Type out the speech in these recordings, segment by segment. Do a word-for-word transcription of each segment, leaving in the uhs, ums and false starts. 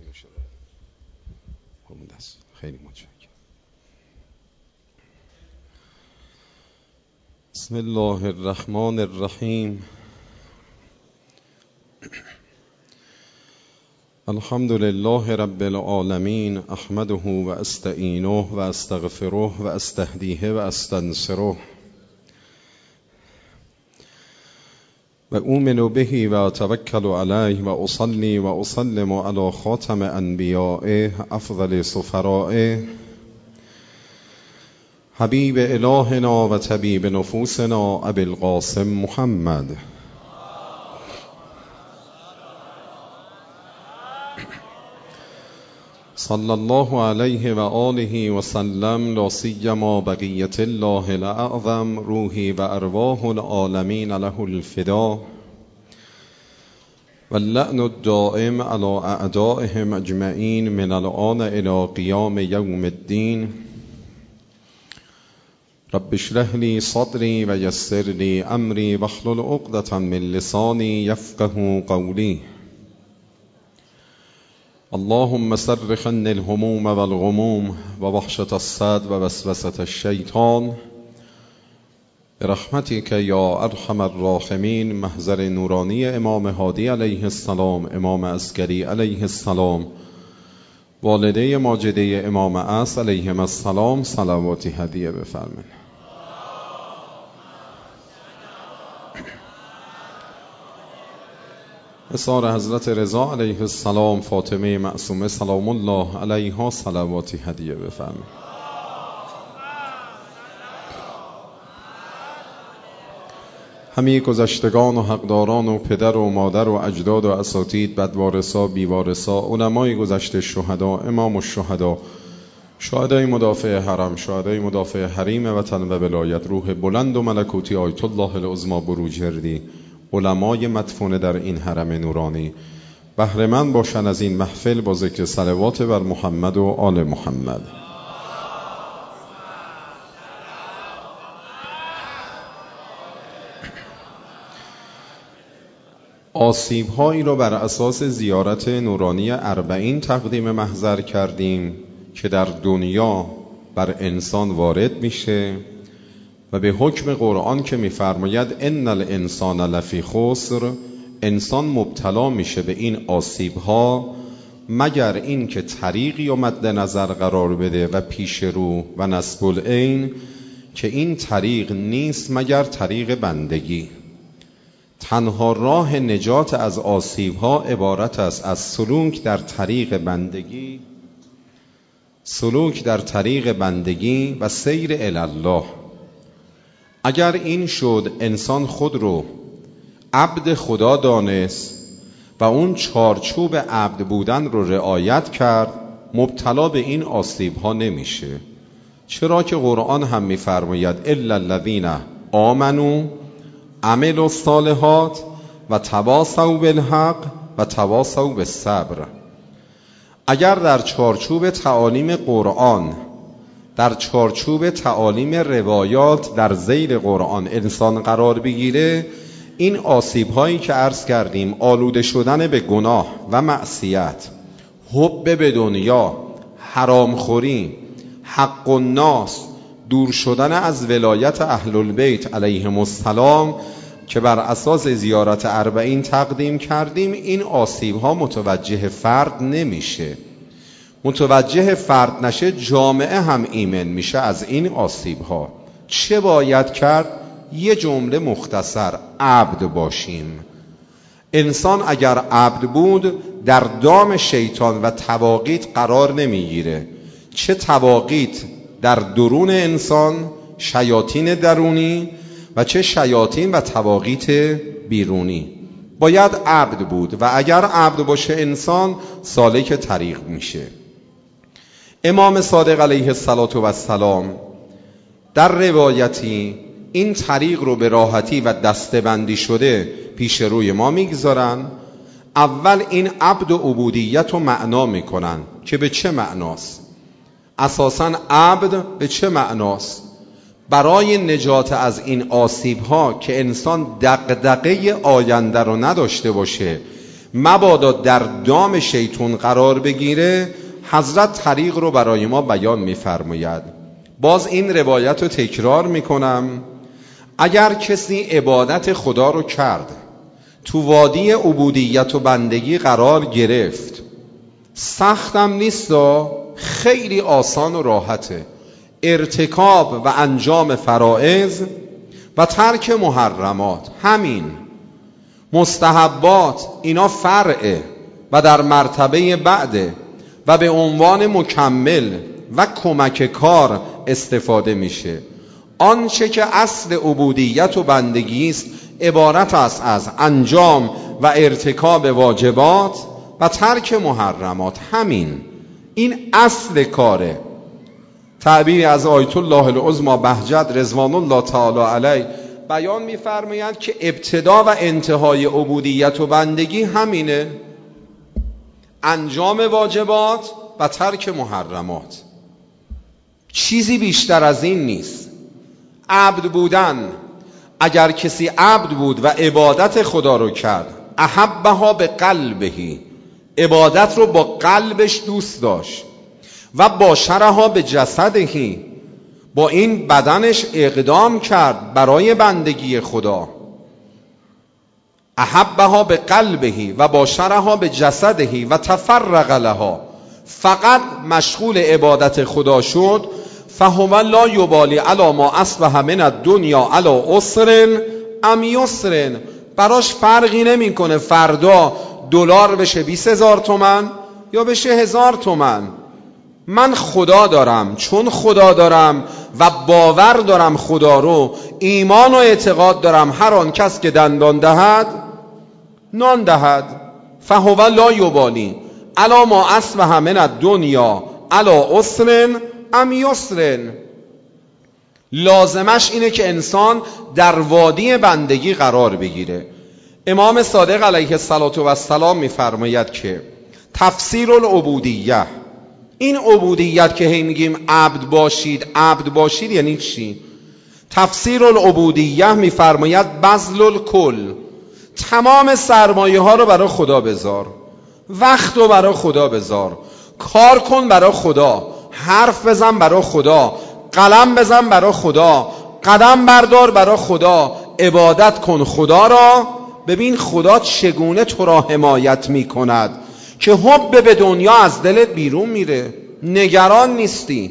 شده. خیلی متشکرم. بسم الله الرحمن الرحیم. الحمد لله رب العالمین، احمده و استعینه و استغفره و استهدیه و استنصره و اؤمن به و اتوکل علیه و اصلی و اسلم علی خاتم انبیائه افضل سفرائه حبیب الهنا و طبیب نفوسنا ابی القاسم محمد. صلی الله علیه و آله و سلم، لا سیما بقیت الله الاعظم، روحی و ارواح العالمین له الفدا و اللعن الدائم علی اعدائهم اجمعین من الآن الی قیام یوم الدین. رب اشرح لی صدری و یسر لی امری واحلل عقدة من لسانی یفقهوا قولی. اللهم صرف عني الهموم والغموم و وحشة الصدر و وسوسة الشیطان برحمتك یا ارحم الراحمین. محضر نورانی امام هادی علیه السلام، امام عسکری علیه السلام، والده ماجده امام عصر علیهم السلام، صلواتی هدیه بفرمایید. اثار حضرت رضا علیه السلام، فاطمه معصومه سلام الله علیها، صلواتی هدیه بفرمایید. همه گذشتگان و حقداران و پدر و مادر و اجداد و اساتید، بدوارثا بیوارثا، علمای گذشته، شهدا، امام الشهدا، شهدای مدافع حرم، شهدای مدافع حریم وطن و ولایت، روح بلند و ملکوتی آیت الله العظمی بروجردی، علمای مدفون در این حرم نورانی، بهره مند باشن از این محفل با ذکر صلوات بر محمد و آل محمد. آسیب هایی را بر اساس زیارت نورانی اربعین تقدیم محضر کردیم که در دنیا بر انسان وارد میشه و به حکم قرآن که میفرماید ان الانسان لفی خسر، انسان مبتلا میشه به این آسیب ها مگر این که طریقی و مد نظر قرار بده و پیش رو و نصب العین که این طریق نیست مگر طریق بندگی. تنها راه نجات از آسیب ها عبارت است از سلوک در طریق بندگی، سلوک در طریق بندگی و سیر الی الله. اگر این شد انسان خود رو عبد خدا دانست و اون چارچوب عبد بودن رو رعایت کرد، مبتلا به این آسیب ها نمیشه. چرا که قرآن هم میفرماید الا الذین آمنوا عملوا الصالحات و تواصوا بالحق و تواصوا بالصبر. اگر در چارچوب تعالیم قرآن، در چارچوب تعالیم روایات در ذیل قرآن انسان قرار بگیره، این آسیب هایی که عرض کردیم، آلوده شدن به گناه و معصیت، حب به دنیا، حرام خوری، حق الناس، دور شدن از ولایت اهل البیت علیهم السلام که بر اساس زیارت اربعین تقدیم کردیم، این آسیب ها متوجه فرد نمیشه. متوجه فرد نشه، جامعه هم ایمن میشه از این آسیب ها. چه باید کرد؟ یه جمله مختصر: عبد باشیم. انسان اگر عبد بود در دام شیطان و طواغیت قرار نمیگیره. چه طواغیت در درون انسان، شیاطین درونی، و چه شیاطین و طواغیت بیرونی. باید عبد بود و اگر عبد باشه انسان سالک طریق میشه. امام صادق علیه السلام در روایتی این طریق رو به راحتی و دستبندی شده پیش روی ما میگذارن. اول این عبد و عبودیت رو معنا میکنن که به چه معناست. اساساً عبد به چه معناست؟ برای نجات از این آسیب ها که انسان دغدغه آینده رو نداشته باشه مبادا در دام شیطان قرار بگیره، حضرت طریق رو برای ما بیان می‌فرماید. باز این روایت رو تکرار میکنم. اگر کسی عبادت خدا رو کرد، تو وادی عبودیت و بندگی قرار گرفت، سختم نیست، خیلی آسان و راحته. ارتکاب و انجام فرائض و ترک محرمات، همین. مستحبات اینا فرعه و در مرتبه بعده و به عنوان مکمل و کمک کار استفاده میشه. آنچه که اصل عبودیت و بندگی است عبارت است از انجام و ارتکاب واجبات و ترک محرمات، همین. این اصل کاره. تعبیری از آیت الله العظمی بهجت رضوان الله تعالی علیه بیان می‌فرمایند که ابتدا و انتهای عبودیت و بندگی همینه، انجام واجبات و ترک محرمات. چیزی بیشتر از این نیست. عبد بودن، اگر کسی عبد بود و عبادت خدا رو کرد، احبها به قلبهی، عبادت رو با قلبش دوست داشت، و باشرها به جسدهی، با این بدنش اقدام کرد برای بندگی خدا. احبها به قلبهی و باشرها به جسدهی و تفرق لها، فقط مشغول عبادت خدا شد. فهو لا یبالی علی ما اصبح من الدنیا علی عسر ام یسر، براش فرقی نمیکنه فردا دلار بشه بیست هزار تومن یا بشه هزار تومن. من خدا دارم، چون خدا دارم و باور دارم خدا رو، ایمان و اعتقاد دارم هر آن کس که دندان دهد نان دهد. فهو لا یبالی علی ما اصبح من الدنیا علی عسر ام یسر. لازمش اینه که انسان در وادی بندگی قرار بگیره. امام صادق علیه السلام میفرماید که تفسیر العبودیه، این عبودیت که هی میگیم عبد باشید عبد باشید یعنی چی؟ تفسیر العبودیه میفرماید بذل الکل، تمام سرمایه ها رو برای خدا بذار، وقت رو برای خدا بذار، کار کن برای خدا، حرف بزن برای خدا، قلم بزن برای خدا، قدم بردار برای خدا، عبادت کن خدا را. ببین خدا چگونه تو را حمایت میکند که حب به دنیا از دلت بیرون میره، نگران نیستی،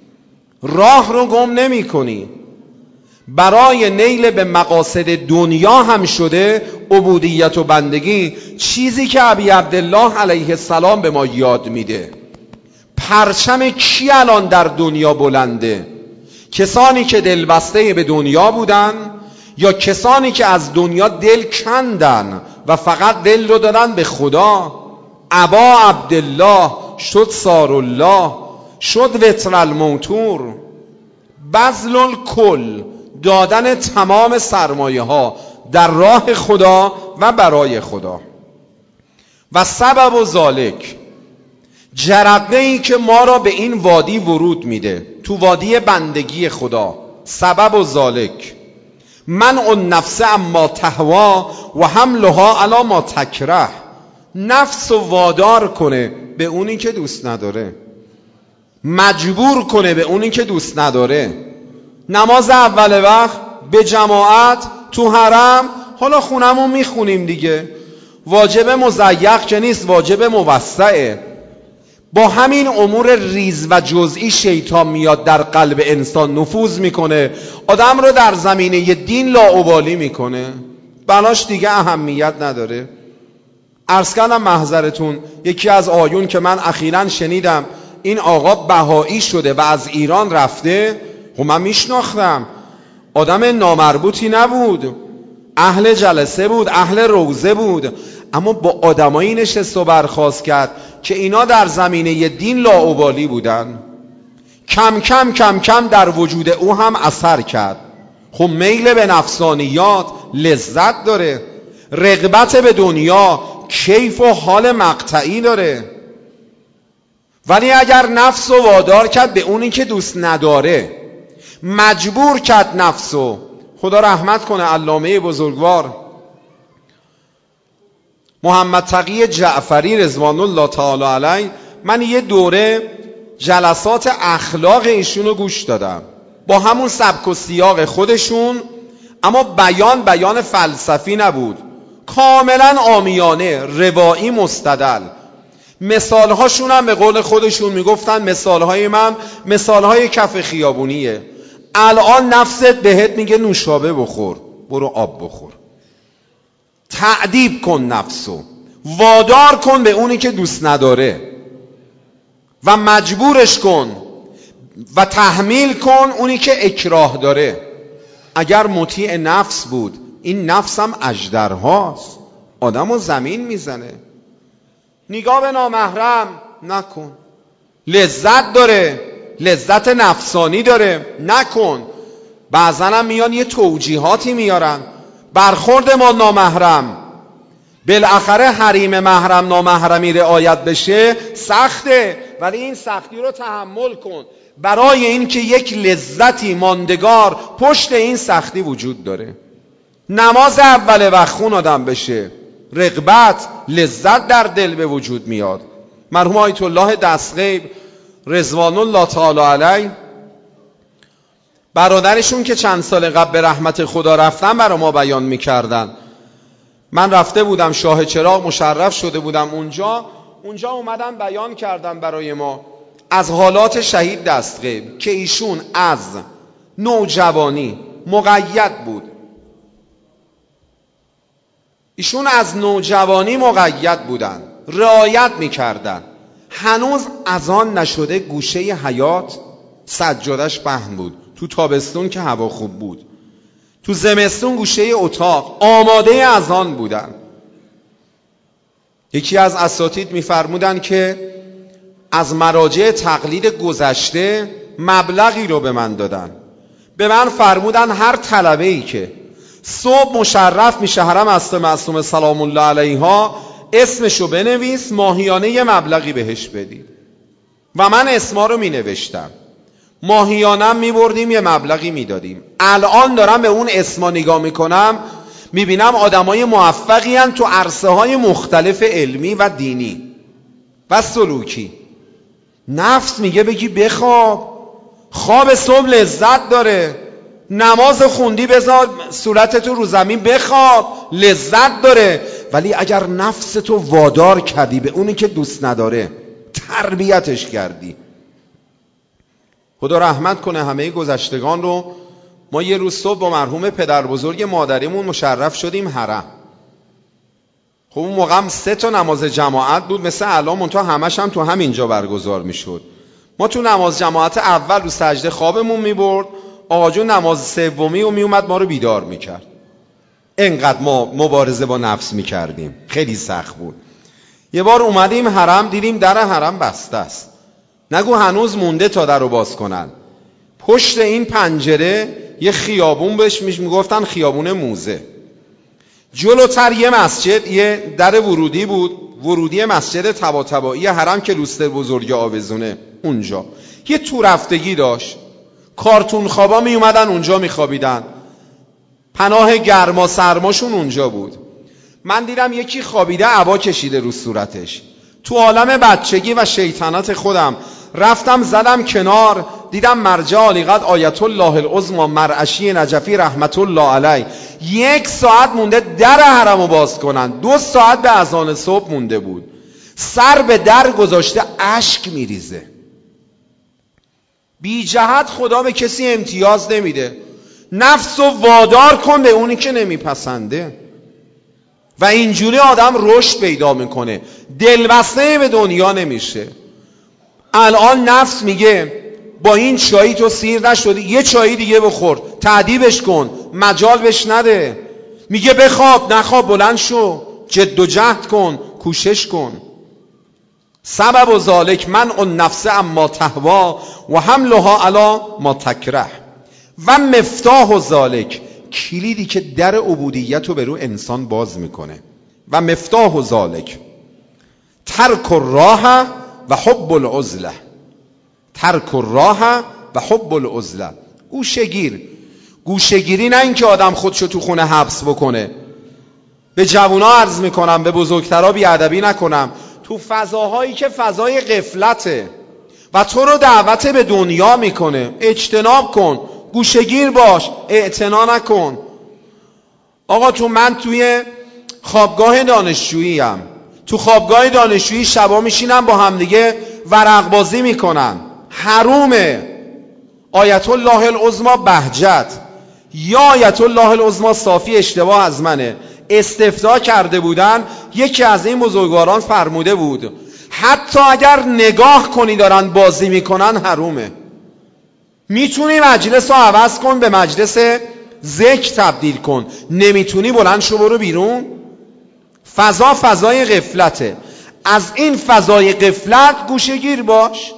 راه رو گم نمی کنی. برای نیل به مقاصد دنیا هم شده عبودیت و بندگی، چیزی که ابی عبدالله علیه السلام به ما یاد میده. پرچم کی الان در دنیا بلنده؟ کسانی که دلبسته به دنیا بودن یا کسانی که از دنیا دل کندن و فقط دل رو دادن به خدا؟ ابا عبدالله شد سار الله، شد وتر الموتور. بذل الکل، دادن تمام سرمایه ها در راه خدا و برای خدا. و سبب و ذالک، جرقه ای که ما را به این وادی ورود میده، تو وادی بندگی خدا. سبب و ذالک منع النفس اما تهوا و حملها علی ما تکره، نفس و وادار کنه به اونی که دوست نداره، مجبور کنه به اونی که دوست نداره. نماز اول وقت به جماعت تو حرم، حالا خونمون میخونیم دیگه، واجب مضیق که نیست، واجب موسعه. با همین امور ریز و جزئی شیطان میاد در قلب انسان نفوذ میکنه، آدم رو در زمینه دین لاابالی میکنه، بناش دیگه اهمیت نداره. عرض کردم محضرتون یکی از آیون که من اخیراً شنیدم این آقا بهایی شده و از ایران رفته، خب من میشناختم، آدم نامربوطی نبود، اهل جلسه بود، اهل روزه بود، اما با آدمایی نشست و برخاست کرد که اینا در زمینه دین لاابالی بودن. کم کم کم کم در وجود او هم اثر کرد. خب میل به نفسانیات لذت داره، رغبت به دنیا کیف و حال مقطعی داره، ولی اگر نفس و وادار کرد به اونی که دوست نداره، مجبور کرد نفسو. خدا رحمت کنه علامه بزرگوار محمد تقی جعفری رضوان الله تعالی علیه، من یه دوره جلسات اخلاق ایشون رو گوش دادم با همون سبک و سیاق خودشون، اما بیان بیان فلسفی نبود، کاملا عامیانه، روایی، مستدل. مثالهاشون هم به قول خودشون میگفتن مثالهای من مثالهای کف خیابونیه. الان نفست بهت میگه نوشابه بخور، برو آب بخور. تعذیب کن نفسو، وادار کن به اونی که دوست نداره و مجبورش کن و تحمیل کن اونی که اکراه داره. اگر مطیع نفس بود، این نفس هم اژدرهاست، آدمو زمین میزنه. نگاه به نامحرم نکن، لذت داره، لذت نفسانی داره، نکن. بعضا هم میان یه توجیهاتی میارن، برخورد ما نامحرم، بالاخره حریم محرم نامحرمی رعایت بشه سخته، ولی این سختی رو تحمل کن برای اینکه یک لذتی ماندگار پشت این سختی وجود داره. نماز اول وقت خون آدم بشه، رغبت، لذت در دل به وجود میاد. مرحوم آیت الله دستغیب رضوان الله تعالی علیه، برادرشون که چند سال قبل به رحمت خدا رفتن برای ما بیان میکردن. من رفته بودم شاه چراغ، مشرف شده بودم اونجا اونجا اومدن بیان کردن برای ما از حالات شهید دستغیب که ایشون از نوجوانی مقید بود. ایشون از نوجوانی مقید بودن، رعایت میکردن. هنوز اذان نشده گوشه حیات سجادش پهن بود. تو تابستون که هوا خوب بود، تو زمستون گوشه اتاق آماده اذان بودن. یکی از اساتید میفرمودن که از مراجع تقلید گذشته مبلغی رو به من دادن. به من فرمودن هر طلبه‌ای که صبح مشرف میشه حرم اصل معصومه سلام الله علیها، اسمشو بنویس، ماهیانه یه مبلغی بهش بدید. و من اسما رو مینوشتم، ماهیانم میبردیم یه مبلغی میدادیم. الان دارم به اون اسما نگاه میکنم، میبینم آدمای موفقی هن تو عرصه های مختلف علمی و دینی و سلوکی. نفس میگه بگی بخواب، خواب صبح لذت داره. نماز خوندی بذار صورتتو رو زمین بخواب، لذت داره. ولی اگر نفستو وادار کردی به اونی که دوست نداره، تربیتش کردی. خدا رحمت کنه همه گذشتگان رو. ما یه روز صبح با مرحوم پدر بزرگ مادریمون مشرف شدیم حرم. خب اون موقع هم سه تا نماز جماعت بود مثل الان، منتها همش هم تو همینجا برگزار میشد. ما تو نماز جماعت اول رو سجده خوابمون میبرد، آقا جون نماز سومی و میومد ما رو بیدار میکرد. انقدر ما مبارزه با نفس میکردیم، خیلی سخت بود. یه بار اومدیم حرم، دیدیم در حرم بسته است. نگو هنوز مونده تا در رو باز کنن. پشت این پنجره یه خیابون بهش میگفتن خیابون موزه. جلوتر یه مسجد، یه در ورودی بود، ورودی مسجد طباطبایی حرم که لوستر بزرگ آویزونه اونجا. یه تو رفتگی داشت، کارتون خوابا می اومدن اونجا می خوابیدن، پناه گرما سرماشون اونجا بود. من دیدم یکی خوابیده عبا کشیده رو صورتش. تو عالم بچگی و شیطنت خودم رفتم زدم کنار، دیدم مرجع عالیقدر آیت الله العظمی مرعشی نجفی رحمت الله علیه یک ساعت مونده در حرمو باز کنن، دو ساعت به اذان صبح مونده بود، سر به در گذاشته اشک میریزه. بی جهت خدا به کسی امتیاز نمیده. نفسو وادار کن به اونی که نمیپسنده و اینجوری آدم رشد پیدا میکنه، دلبسته به دنیا نمیشه. الان نفس میگه با این چایی تو سیر نشدی، یه چایی دیگه بخور، تعذیبش کن، مجال بهش نده. میگه بخواب، نخواب، بلند شو، جد و جهد کن، کوشش کن. سبب و ذالک منع النفس اما تهوا و حملها علی ما تکره و مفتاح و ذالک، کلیدی که در عبودیت رو به رو انسان باز میکنه. و مفتاح و ذالک ترک الراه و حب العزله، ترک الراه و حب العزله. گوشهگیر، گوشهگیری نه اینکه آدم خودشو تو خونه حبس بکنه. به جوونا عرض میکنم، به بزرگترا بیادبی نکنم. تو فضاهایی که فضای غفلته و تو رو دعوت به دنیا میکنه، اجتناب کن، گوشگیر باش، اعتنا نکن. آقا تو من توی خوابگاه دانشجویی ام، تو خوابگاه دانشجویی شبا میشینم با همدیگه ورق بازی میکنن، حرومه. آیت الله العظمی بهجت یا آیت الله العظمی صافی اشتباه از منه، استفتاء کرده بودن، یکی از این بزرگواران فرموده بود حتی اگر نگاه کنی دارن بازی میکنن حرومه. میتونی مجلس رو عوض کن، به مجلس ذکر تبدیل کن، نمیتونی بلند شو برو بیرون. فضا فضای غفلته، از این فضای غفلت گوشه‌گیر باش.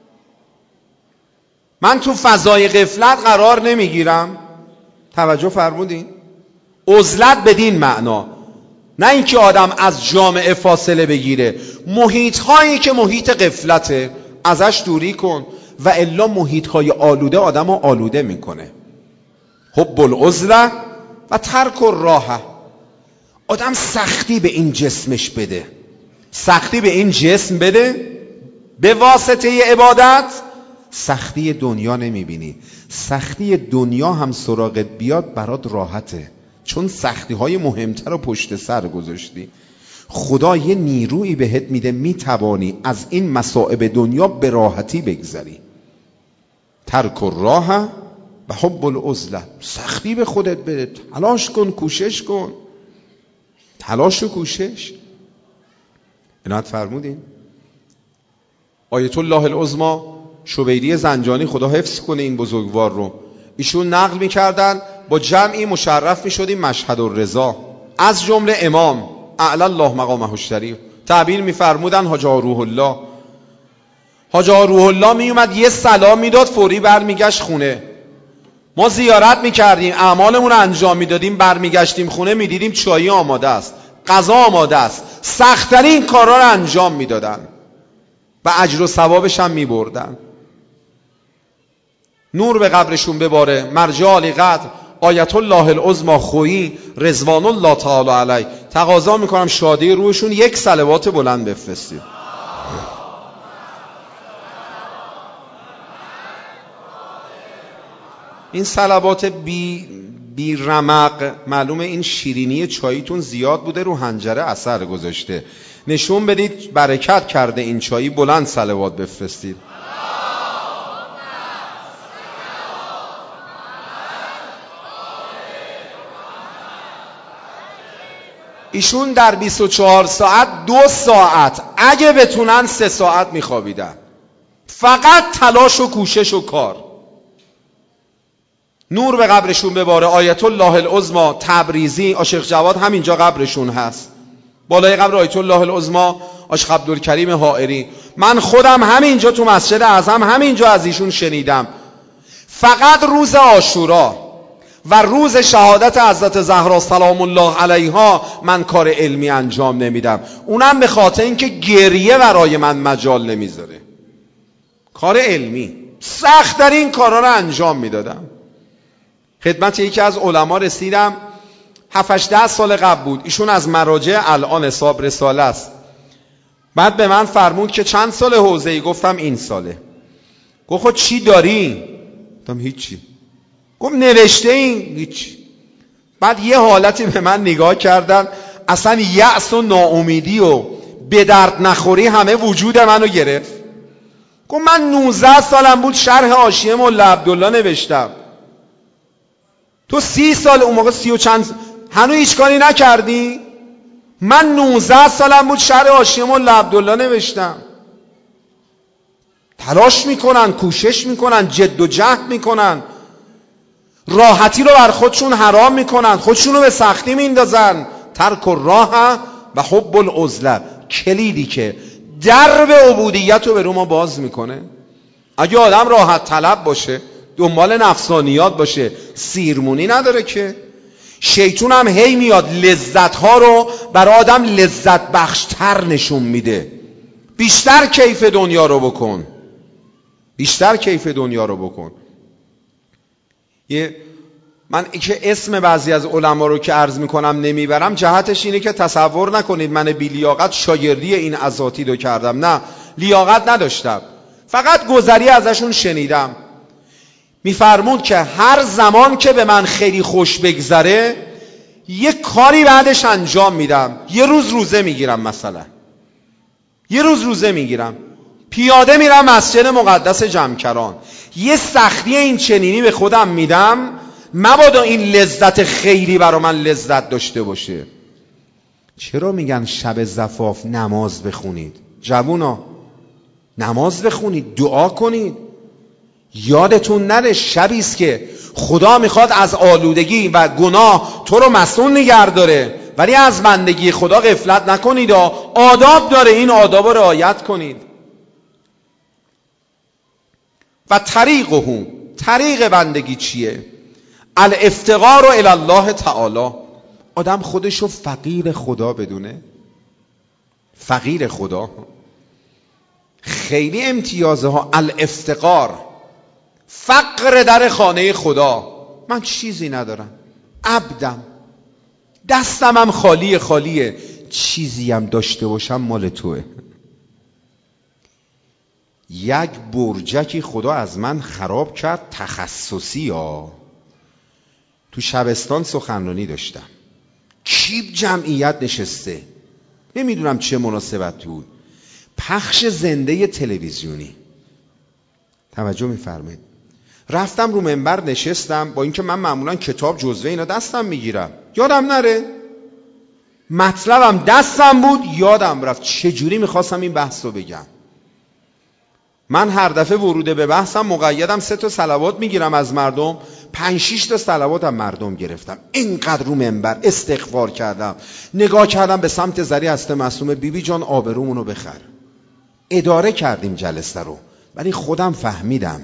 من تو فضای غفلت قرار نمیگیرم. توجه فرمودین؟ عزلت بدین معنا، نه اینکه آدم از جامعه فاصله بگیره. محیط هایی که محیط غفلته ازش دوری کن، و الا محیط های آلوده آدم رو آلوده میکنه. حب العزله و ترک الراحه. آدم سختی به این جسمش بده، سختی به این جسم بده، به واسطه عبادت سختی دنیا نمیبینی. سختی دنیا هم سراغت بیاد برات راحته، چون سختی های مهمتر رو پشت سر گذاشتی. خدا یه نیرویی بهت میده، میتوانی از این مصائب دنیا به راحتی بگذری. ترک الراحه و حب العزله. سختی به خودت بده، تلاش کن، کوشش کن، تلاش و کوشش. عنایت فرمودین؟ آیت الله العظمی شبیری زنجانی خدا حفظ کنه این بزرگوار رو، ایشون نقل میکردن با جمعی مشرف میشدیم مشهد الرضا، از جمله امام اعلی الله مقامه الشریف تعبیر میفرمودن حاجی روح الله. حاجی روح الله میومد یه سلام میداد، فوری برمیگشت خونه. ما زیارت میکردیم، اعمالمون رو انجام میدادیم، برمیگشتیم خونه میدیدیم چایی آماده است، غذا آماده است. سخت‌ترین کارا رو انجام میدادن و اجر و ثوابش هم میبردن. نور به قبرشون بباره. مرجع عالی قدر آیت الله العظمی خویی رضوان الله تعالی علیه، تقاضا میکنم شادی روحشون یک صلوات بلند بفرستید. این صلوات بی بی رمق، معلومه این شیرینی چاییتون زیاد بوده، رو حنجره اثر گذاشته. نشون بدید برکت کرده این چایی، بلند صلوات بفرستید. ایشون در بیست و چهار ساعت دو ساعت، اگه بتونن سه ساعت میخوابیدن. فقط تلاش و کوشش و کار. نور به قبرشون بباره. آیت الله العظمی تبریزی عاشق جواد همینجا قبرشون هست، بالای قبر آیت الله العظمی عاشق عبدالکریم حائری. من خودم همینجا تو مسجد اعظم همینجا از ایشون شنیدم. فقط روز عاشورا و روز شهادت حضرت زهرا سلام الله علیها من کار علمی انجام نمیدم، اونم به خاطر اینکه گریه برای من مجال نمیذاره. کار علمی سخت در این کارا رو انجام میدادم. خدمت یکی از علما رسیدم، هفت هشت ده سال قبل بود. ایشون از مراجع الان حساب رساله است. بعد به من فرمود که چند سال حوزه‌ای؟ گفتم این ساله. گفت خود چی داری؟ گفتم هیچی. گفت نوشته این؟ هیچی. بعد یه حالتی به من نگاه کردن، اصلا یأس و ناامیدی و به درد نخوری همه وجود منو گرفت. گفت من نوزده سالم بود شرح حاشیه مولا عبدالله نوشتم، تو سی سال، اون موقع سی و چند، هنوز هیچ کاری نکردی؟ من نوزده سالم بود شرح حاشیه مولا عبدالله نوشتم. تلاش میکنن، کوشش میکنن، جد و جهد میکنن، راحتی رو بر خودشون حرام میکنن، خودشون رو به سختی میندازن. ترک الراحه و حب العزله، کلیدی که درب عبودیت رو به رو ما باز میکنه. اگه آدم راحت طلب باشه، دنبال نفسانیات باشه، سیرمونی نداره که. شیطون هم هی میاد لذت ها رو برای آدم لذت بخشتر نشون میده. بیشتر کیف دنیا رو بکن، بیشتر کیف دنیا رو بکن. یه من که اسم بعضی از علما رو که عرض میکنم نمیبرم، جهتش اینه که تصور نکنید من بی لیاقت شاگردی این اساتید رو کردم. نه، لیاقت نداشتم، فقط گذری ازشون شنیدم. میفرمود که هر زمان که به من خیلی خوش بگذره یه کاری بعدش انجام میدم. یه روز روزه میگیرم، مثلا یه روز روزه میگیرم، پیاده میرم مسجد مقدس جمکران، یه سختی این چنینی به خودم میدم، مبادا این لذت خیری برا من لذت داشته باشه. چرا میگن شب زفاف نماز بخونید؟ جوونا نماز بخونید، دعا کنید. یادتون نره شبیست که خدا میخواد از آلودگی و گناه تو رو مصون نگه داره، ولی از بندگی خدا غفلت نکنید. آداب داره، این آداب رو رعایت کنید. و طریقه، طریق بندگی چیه؟ الافتقار الی الله تعالی. آدم خودشو فقیر خدا بدونه، فقیر خدا. خیلی امتیازه ها. الافتقار، فقر در خانه خدا. من چیزی ندارم، عبدم، دستم هم خالی خالیه، چیزی هم داشته باشم مال توه. یک برجکی خدا از من خراب کرد، تخصصی ها. تو شبستان سخنرانی داشتم، کیپ جمعیت نشسته، نمیدونم چه مناسبت بود، پخش زنده تلویزیونی. توجه میفرمایید. رفتم رو منبر نشستم، با اینکه من معمولا کتاب جزوه اینا دستم میگیرم، یادم نره، مطلبم دستم بود، یادم رفت چجوری میخواستم این بحث رو بگم. من هر دفعه ورود به بحثم مقیدم سه تا صلوات میگیرم از مردم، پنج شیش تا صلوات هم مردم گرفتم. اینقدر رو منبر استغفار کردم، نگاه کردم به سمت زری هست معصومه، بیبی جان آبرومونو بخر. اداره کردیم جلسه رو، ولی خودم فهمیدم.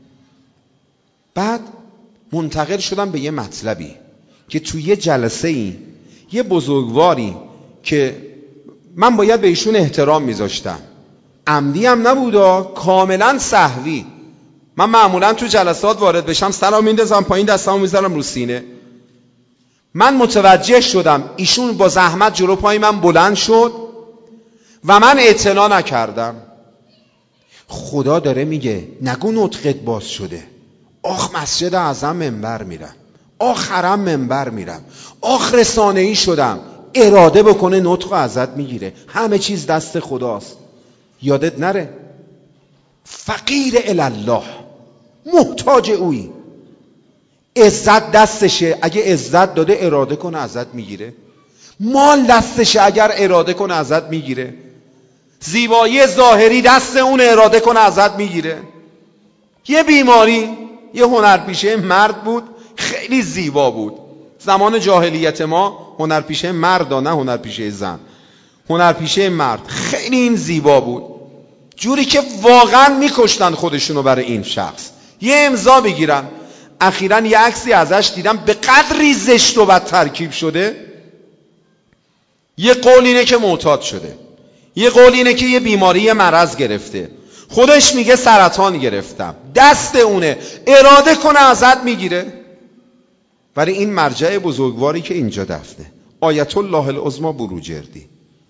بعد منتقل شدم به یه مطلبی که توی یه جلسه ای یه بزرگواری که من باید به ایشون احترام میذاشتم، عمدی هم نبودا، کاملا سهوی. من معمولا تو جلسات وارد بشم سلام میندازم پایین، دستامو میذارم رو سینه. من متوجه شدم ایشون با زحمت جلو پای من بلند شد و من اعتنا نکردم. خدا داره میگه نگو نطقت باز شده. آخ مسجد اعظم منبر میرم، آخ حرم منبر میرم، آخ رسانه‌ای شدم. اراده بکنه نطق ازت میگیره. همه چیز دست خداست. یادت نره فقیر الله، محتاج اویی. عزت دستشه، اگه عزت داده اراده کنه ازت میگیره. مال دستشه، اگر اراده کنه ازت میگیره. زیبایی ظاهری دست اون، اراده کنه ازت میگیره. یه بیماری، یه هنرپیشه مرد بود، خیلی زیبا بود. زمان جاهلیت ما هنرپیشه مرد، نه هنرپیشه زن، هنرپیشه مرد. خیلی این زیبا بود، جوری که واقعا میکشتن خودشونو برای این شخص یه امضا بگیرن. اخیراً یه عکسی ازش دیدم، به قدری زشت و بد ترکیب شده. یه قول اینه که معتاد شده، یه قول اینه که یه بیماری مرض گرفته، خودش میگه سرطان گرفتم، دست اونه، اراده کنه ازت میگیره. ولی این مرجع بزرگواری که اینجا دفنه، آیت الله العظمی بروجردی،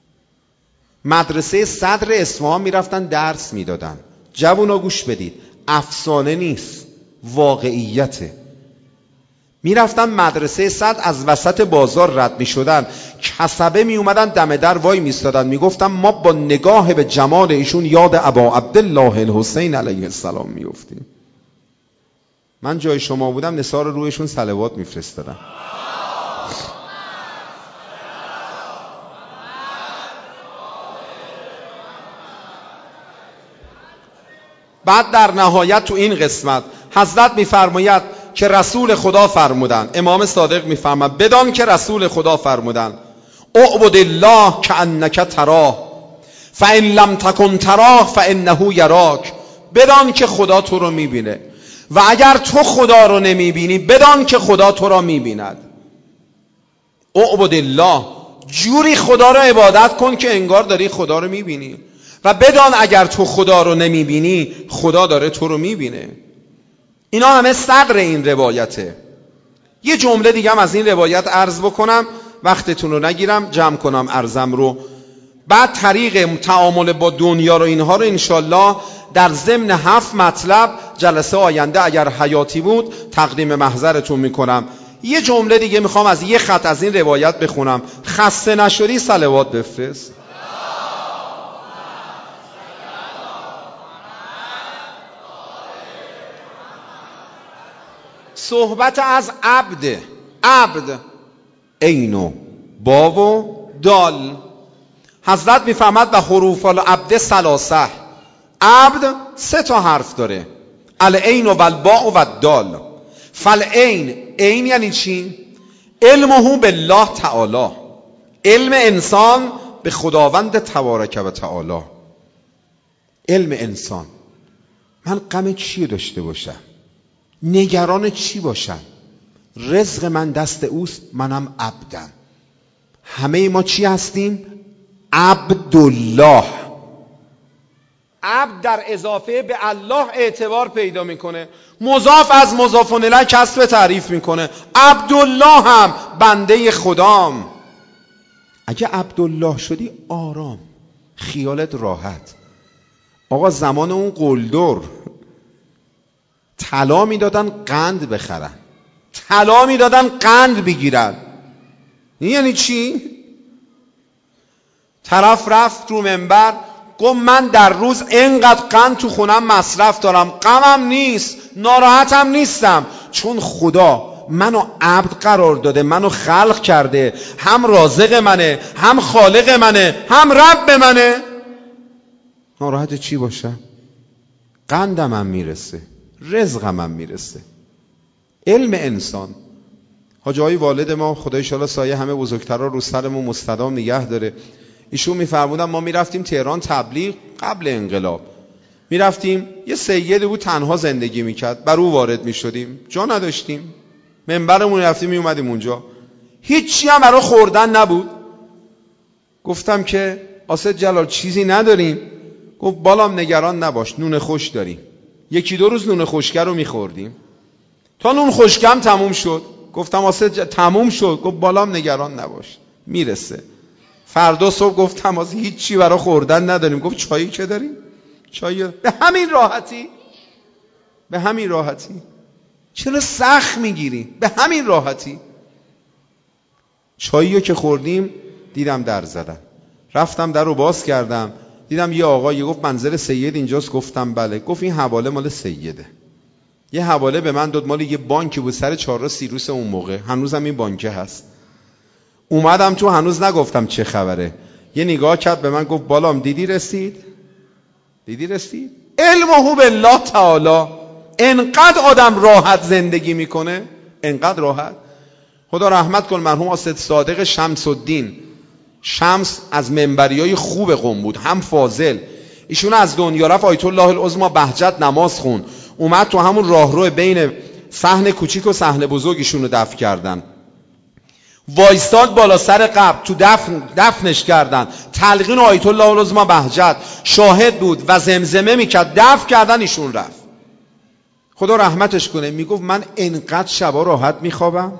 مدرسه صدر اصفهان میرفتن درس میدادن. جوونا گوش بدید، افسانه نیست، واقعیته. میرفتن مدرسه صدر، از وسط بازار رد میشدن، کسبه میومدن دم در وای میستادن، میگفتن ما با نگاه به جمال ایشون یاد ابا عبدالله الحسین علیه السلام میفتیم. من جای شما بودم نثار رویشون صلوات میفرستادم. بعد در نهایت تو این قسمت حضرت میفرماید که رسول خدا فرمودن، امام صادق میفرماید بدان که رسول خدا فرمودن اعبد الله کأنک تراه فإن لم تکن تراه فإنه یراک. بدان که خدا تو رو میبینه و اگر تو خدا رو نمیبینی بدان که خدا تو را میبیند. اعبد الله، جوری خدا رو عبادت کن که انگار داری خدا رو میبینی، و بدان اگر تو خدا رو نمیبینی خدا داره تو رو میبینه. اینا همه صدر این روایته. یه جمله دیگه هم از این روایت عرض بکنم، وقتتون رو نگیرم، جمع کنم عرضم رو. بعد طریق تعامل با دنیا رو اینها رو انشالله در ضمن هفت مطلب جلسه آینده اگر حیاتی بود تقدیم محضرتون میکنم. یه جمله دیگه میخوام از یه خط از این روایت بخونم. خسته نشدی صلوات بفرست. صحبت از عبد، عبد عین با و دال. حضرت میفهمد و حروف العبد ثلاثه، عبد سه تا حرف داره، العین و الباء و الدال. فالعین، عین یعنی چی؟ علمه بالله تعالی، علم انسان به خداوند تبارک و تعالی. علم انسان، من غم چی داشته باشم، نگران چی باشم، رزق من دست اوست، منم عبدم. همه ما چی هستیم؟ عبدالله. عبد در اضافه به الله اعتبار پیدا میکنه، مضاف از مضاف الیه کسب تعریف میکنه. عبدالله هم بنده خدام. اگه عبدالله شدی آرام، خیالت راحت. آقا زمان اون قلدر طلا میدادن قند بخرن، طلا میدادن قند بگیرن. یعنی چی؟ طرف رفت رو منبر گفت من در روز اینقدر قند تو خونم مصرف دارم، غمم نیست، ناراحتم نیستم، چون خدا منو عبد قرار داده، منو خلق کرده، هم رازق منه، هم خالق منه، هم رب منه. ناراحت چی باشم؟ قندم هم میرسه، رزقم هم میرسه. علم انسان. حاجی های والد ما خدای انشاءالله سایه همه بزرگترها رو سرمون مستدام نگه داره، ایشون میفرمودن ما میرفتیم تهران تبلیغ قبل انقلاب، میرفتیم یه سیدی بود تنها زندگی میکرد، بر او وارد میشدیم، جا نداشتیم، منبرمون رفتیم میومدیم اونجا، هیچی هم برای خوردن نبود. گفتم که آسد جلال چیزی نداریم؟ گفت بالام نگران نباش، نون خوش داریم. یکی دو روز نون خشکه رو میخوردیم تا نون خشکم تموم شد. گفتم آسد تموم شد؟ گفت بالام نگران نباش میرسه. فردا صبح گفتم از هیچ چی برای خوردن نداریم. گفت چایی چه داریم؟ چایی. به همین راحتی، به همین راحتی. چرا سخت میگیری؟ به همین راحتی. چایی رو که خوردیم دیدم در زدن، رفتم در رو باز کردم، دیدم یه آقایی گفت منزل سید اینجاست. گفتم بله. گفت این حواله مال سیده. یه حواله به من داد مال یه بانکی بود سر چهارراه سیروس اون موقع، هنوزم این بانکه هست. اومدم تو، هنوز نگفتم چه خبره، یه نگاه کرد به من گفت بالام دیدی رسید؟ دیدی رسید؟ علمه بالله تعالی. انقدر آدم راحت زندگی میکنه، انقدر راحت. خدا رحمت کن مرحوم آسد صادق شمس الدین. شمس از منبریای خوب قم بود، هم فاضل. ایشون از دنیا رفت، آیت الله العظمی بهجت نماز خون، اومد تو همون راهرو بین صحن کوچیک و صحن بزرگ ایشونو دفن کردن. وایستاد بالا سر قبر، تو دفن دفنش کردن، تلقین آیت الله العظمی بهجت شاهد بود و زمزمه میکرد، دفن کردن، ایشون رفت. خدا رحمتش کنه. میگفت من انقدر شبا راحت میخوابم،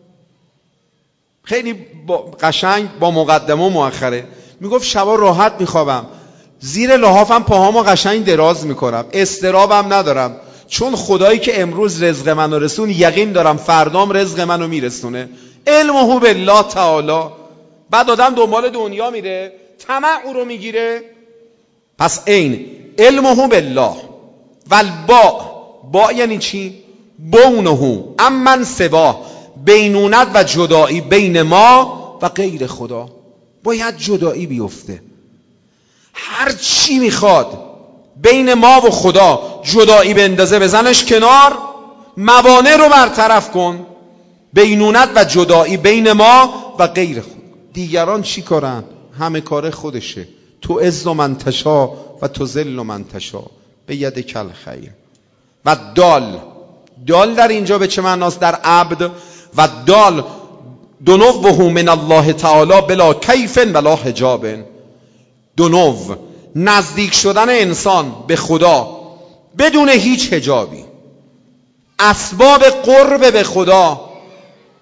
خیلی با قشنگ با مقدمه و مؤخره. میگفت شبا راحت میخوابم، زیر لحافم پاهامو قشنگ دراز میکنم، استرابم ندارم، چون خدایی که امروز رزق منو رسون یقین دارم فردام رزق منو میرسونه. علمه بالله تعالی. بعد آدم دنبال دنیا میره، طمع او رو میگیره. پس این علمه بالله. والباء، با یعنی چی؟ بونه امن سوا، بینونت و جدایی بین ما و غیر خدا. باید جدایی بیفته. هر چی میخواد بین ما و خدا جدایی بندازه بزنش کنار، موانع رو برطرف کن. بینونت و جدایی بین ما و غیر خدا. دیگران چی کارن؟ همه کار خودشه. تو عز من تشا و تو ذل من تشا به ید کل خیر. و دال، دال در اینجا به چه معناست؟ در عبد. و دال دنوه من الله تعالی بلا کیف ولا حجاب. دنو، نزدیک شدن انسان به خدا بدون هیچ حجابی. اسباب قرب به خدا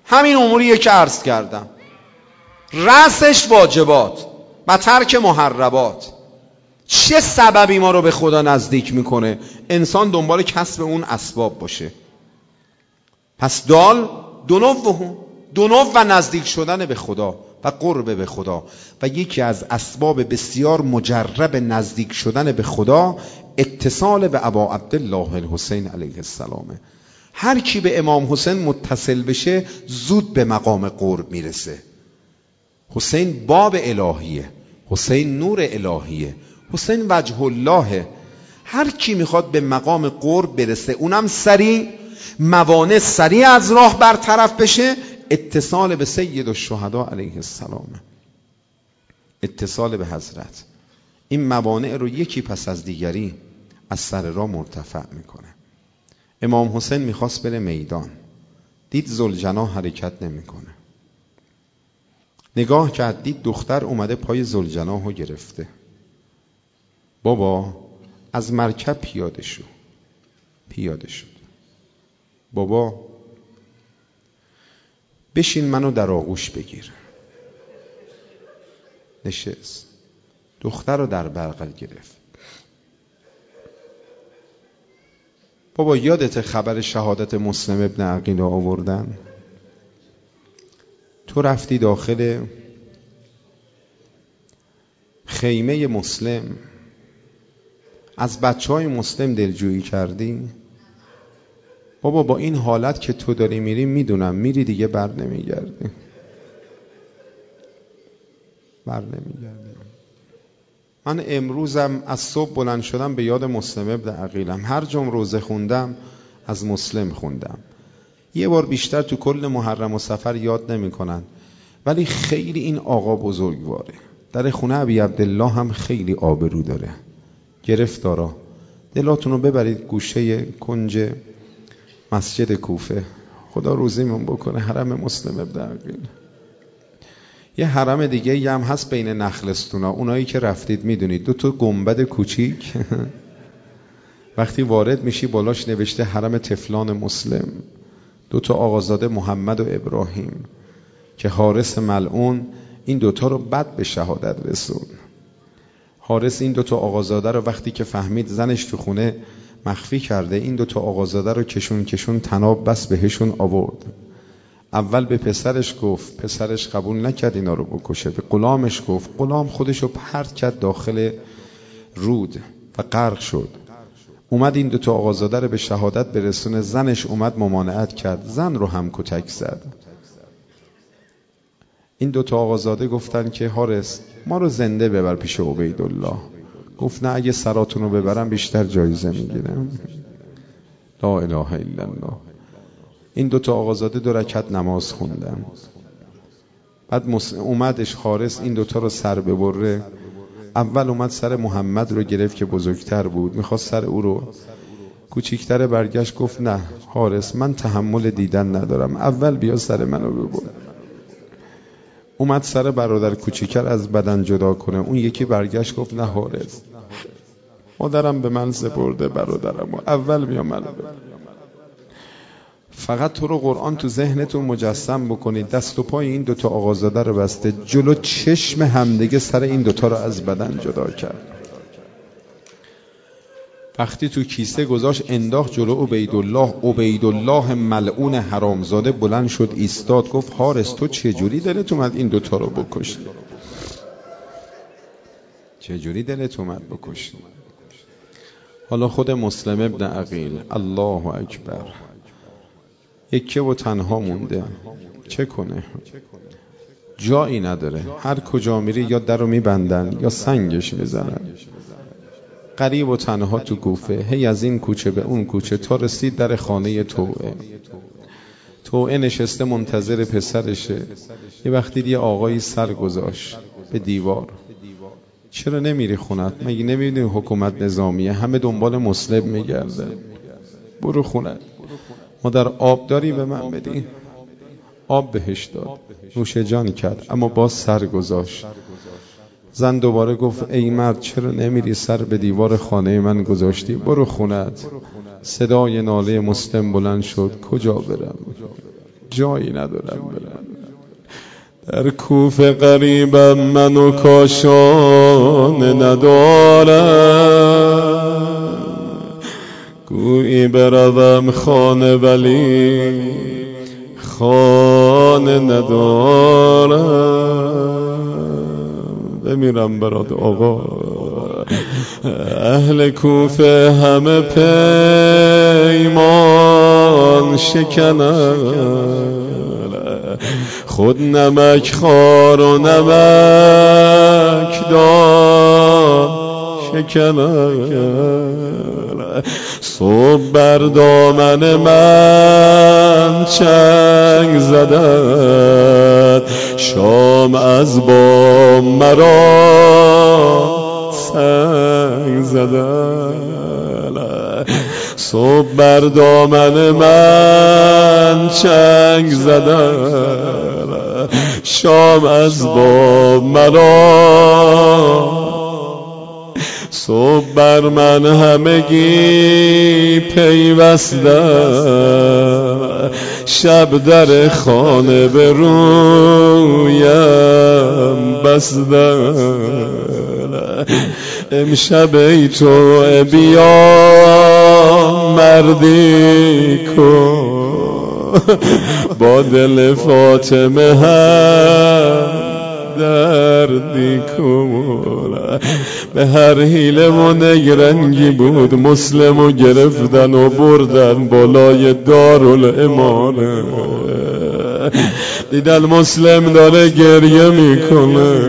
همین اموریه که عرض کردم. رأسش واجبات و ترک محرمات. چه سببی ما رو به خدا نزدیک میکنه؟ انسان دنبال کسب اون اسباب باشه. پس دال دنوه دنو و نزدیک شدن به خدا و قرب به خدا. و یکی از اسباب بسیار مجرب نزدیک شدن به خدا اتصال به ابا عبدالله الحسین علیه السلامه. هر کی به امام حسین متصل بشه زود به مقام قرب میرسه. حسین باب الهیه، حسین نور الهیه، حسین وجه الله. هر کی میخواد به مقام قرب برسه، اونم سریع، موانع سریع از راه برطرف بشه، اتصال به سید الشهدا علیه السلام، اتصال به حضرت. این موانع رو یکی پس از دیگری از سر راه مرتفع میکنه. امام حسین میخواست بره میدان، دید ذوالجناح حرکت نمیکنه. نگاه کرد، دید دختر اومده پای ذوالجناح رو گرفته. بابا از مرکب پیاده شو. پیاده شد. بابا بشین منو در آغوش بگیر. نشست. دختر رو در بغل گرفت. بابا یادت خبر شهادت مسلم ابن عقیل آوردن؟ تو رفتی داخل خیمه مسلم، از بچه های مسلم دلجویی کردی؟ بابا با این حالت که تو داری میری، میدونم میری دیگه بر نمیگردی. بر نمیگردی. من امروزم از صبح بلند شدم به یاد مسلم ابن عقیلم. هر جم روزه خوندم از مسلم خوندم. یه بار بیشتر تو کل محرم و سفر یاد نمی کنن. ولی خیلی این آقا بزرگواره. در خونه ابی عبدالله هم خیلی آبرو داره. گرفتارا دلاتونو ببرید گوشه کنج مسجد کوفه. خدا روزیمون بکنه. حرم مسلم ابن عقیل. یه حرم دیگه یه هم هست بین نخلستونا. اونایی که رفتید میدونید، دو تا گنبد کوچیک وقتی وارد میشی بالاش نوشته حرم طفلان مسلم. دو تا آقازاده محمد و ابراهیم که حارس ملعون این دوتا رو بد به شهادت رسون. حارس این دوتا آقازاده رو وقتی که فهمید زنش تو خونه مخفی کرده، این دوتا آقازاده رو کشون کشون تناب بس بهشون آورد. اول به پسرش گفت، پسرش قبول نکرد اینا رو بکشه. به غلامش گفت، غلام خودشو پرت کرد داخل رود و غرق شد. اومد این دوتا آقازاده رو به شهادت برسونه. زنش اومد ممانعت کرد، زن رو هم کتک زد. این دوتا آقازاده گفتن که حارس ما رو زنده ببر پیش عبیدالله. گفت نه، اگه سراتون رو ببرم بیشتر جایزه میگیرم. لا اله الا الله. این دوتا آقازاده دو رکعت نماز خوندن. بعد اومدش حارس این دوتا رو سر ببره. اول اومد سر محمد رو گرفت که بزرگتر بود، میخواست سر او رو. کوچیکتر برگشت گفت نه حارس، من تحمل دیدن ندارم، اول بیا سر منو ببر. اومد سر برادر کوچیکتر از بدن جدا کنه. اون یکی برگشت گفت نه حارس، مادرم به من سپرده برادرم، اول بیا منو ببر. فقط تو رو قرآن تو ذهنتون مجسم بکنید دست و پای این دوتا آقازاده رو بسته، جلو چشم همدیگه سر این دوتا رو از بدن جدا کرد. وقتی تو کیسه گذاشت انداخت جلو عبیدالله. عبیدالله ملعون حرامزاده بلند شد ایستاد، گفت حارس تو چه جوری دلت اومد این دوتا رو بکشی؟ چه جوری دلت اومد بکشی؟ حالا خود مسلم ابن عقیل الله اکبر یکه و تنها مونده، چه کنه؟ جایی نداره. هر کجا میری یا در رو میبندن یا سنگش میزنن. غریب و تنها تو کوفه، هی از این کوچه به اون کوچه تا رسید در خانه توعه. توعه نشسته منتظر پسرشه. یه وقتی یه آقایی سر گذاشت به دیوار، چرا نمیری خونت؟ مگه نمیدونی حکومت نظامیه، همه دنبال مسلم میگرده، برو خونت. مادر آب داری به من بدی؟ آب بهش داد، نوش جان کرد، اما باز سر گذاشت. زن دوباره گفت ای مرد چرا نمیری سر به دیوار خانه من گذاشتی؟ برو خونت. صدای ناله مسلم بلند شد، کجا برم؟ جایی ندارم برم. در کوفه غریبم من و کاشانه ندارم، گویی بروم خانه ولی خانه ندارم. بمیرم برات آقا. اهل کوفه همه پیمان شکنن، خود نمک خوار و نمک دار شکنن. صبح بر دامن من چنگ زدن، شام از بام مرا سنگ زدن. صبح بر دامن من چنگ زدن، شام از بام مرا. صبح بر من همگی پیوستن، شب در خانه به رویم بستن. امشب ای تو بیا مردی کن، با دل فاطمه هم دردی کن. به هر حیله و نگرنگی بود مسلمو گرفتن و بردن بالای دارالامامه. دیدن مسلم داره گریه میکنه،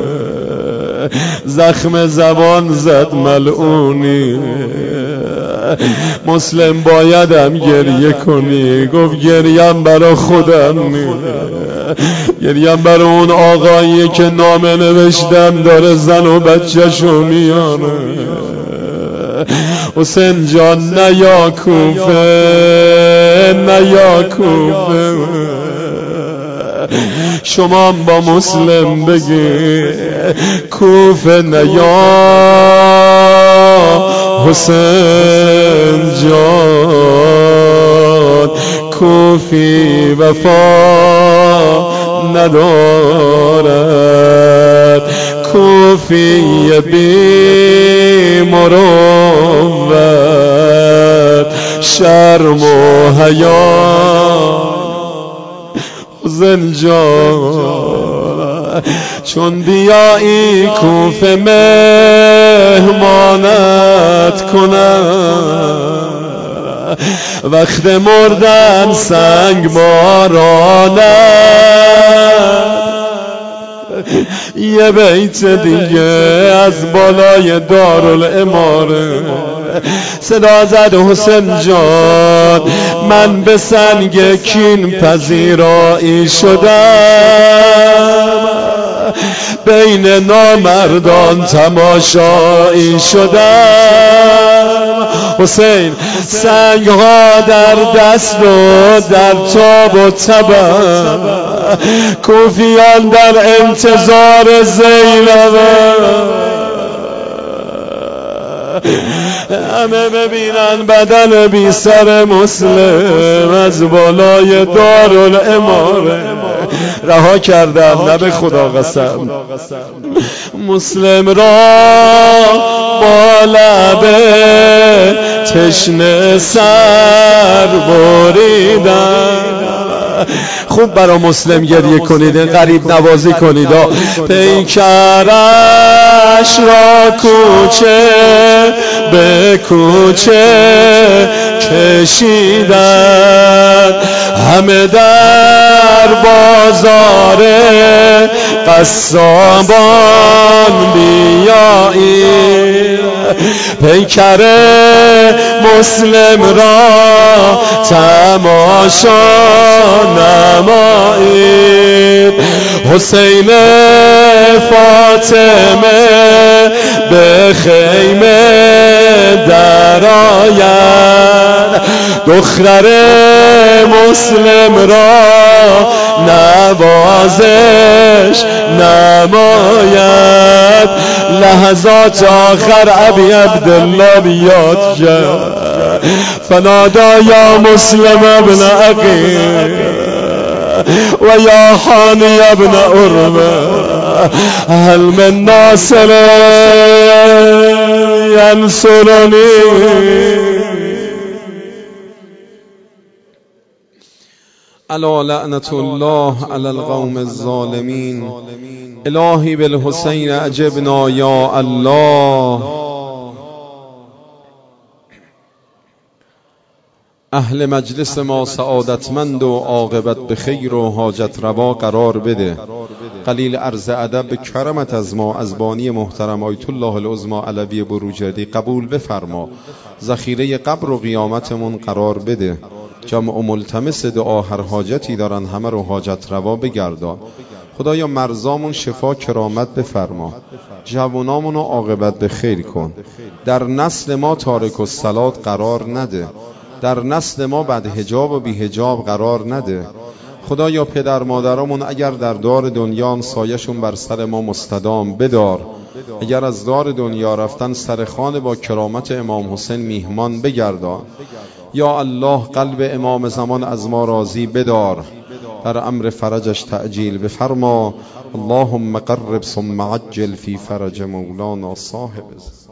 زخم زبان زد ملعونی. مسلم بایدم گریه کنی، گفت گریم برا خودم نی، گریم برا اون آقایی که نامه نوشتم داره زن و بچه‌شو میاره. حسین جان نیا کوفه، نیا کوفه، شما با مسلم بگی کوفه نیا. حسین جان کوفی وفا ندارد، کوفی بی مروت شرم و حیا. حسین جان چون بیایی کوفه مهمانت کنم، وقت مردن سنگ بارانت. یه بیت دیگه از بالای دارالامامه صدا زد حسین جان من به سنگ کین پذیرایی شدم، بین نامردان تماشایی شدم. حسین سنگ ها در دست و در تاب و تبم، کوفیان در انتظار زینب، همه ببینن بدن بی سر مسلم از بالای دارالامامه رها کردم. نه به خدا قسم مسلم را با لب تشنه سر بریدم. خوب برا مسلم گریه کنید، غریب نوازی کنید. پیکرش را کوچه به کوچه کشیدن، همه در بازار قصابان بیایید، پیکر مسلم را تماشا نمایید. حسین فاطمه به خیمه درآید، دختر مسلم را نوازش نماید. لحظات آخر ابی عبدالله بیاد کرد، فنادا یا مسلم ابن عقیل، و یا حانی ابن ارمه هل من ناصر ینصرنی. الا لعنت الله علی القوم الظالمین. الهی بالحسین اجبنا یا الله. اهل مجلس ما سعادتمند و عاقبت به خیر و حاجت روا قرار بده. قلیل عرض ادب به کرمت از ما از بانی محترم آیت الله العظمی علوی بروجردی قبول بفرما. ذخیره قبر و قیامتمون قرار بده. جمع ملتمس دعا هر حاجتی دارن همه رو حاجت روا بگردان. خدایا مرزامون شفا کرامت بفرما. جوانامون رو عاقبت به خیر کن. در نسل ما تارک الصلات قرار نده. در نسل ما بعد حجاب و بی حجاب قرار نده. خدایا پدر مادرامون اگر در دار دنیا سایشون بر سر ما مستدام بدار. اگر از دار دنیا رفتن سرخوان با کرامت امام حسین میهمان بگردان. یا الله قلب امام زمان از ما راضی بدار. در امر فرجش تعجیل بفرما. اللهم قرب ثم عجل فی فرج مولانا صاحب